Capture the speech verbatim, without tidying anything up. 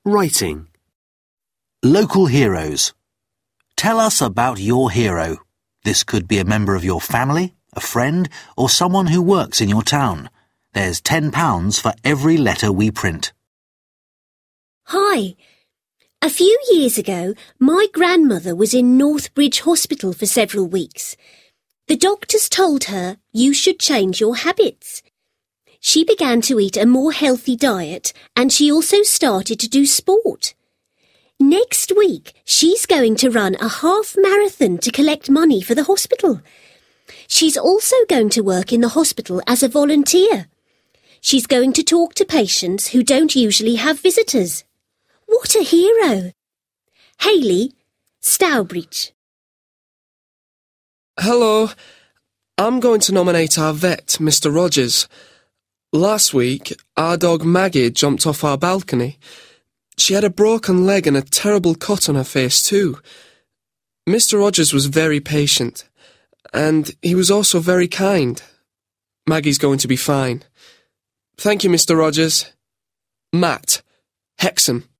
Writing. Local heroes. Tell us about your hero. This could be a member of your family, a friend, or someone who works in your town. There's ten pounds for every letter we print. Hi. A few years ago, my grandmother was in Northbridge Hospital for several weeks. The doctors told her you should change your habits. She began to eat a more healthy diet and she also started to do sport. Next week, she's going to run a half marathon to collect money for the hospital. She's also going to work in the hospital as a volunteer. She's going to talk to patients who don't usually have visitors. What a hero! Hayley, Stourbridge. Hello. I'm going to nominate our vet, Mister Rogers. Last week, our dog Maggie jumped off our balcony. She had a broken leg and a terrible cut on her face too. Mister Rogers was very patient, and he was also very kind. Maggie's going to be fine. Thank you, Mister Rogers. Matt, Hexham.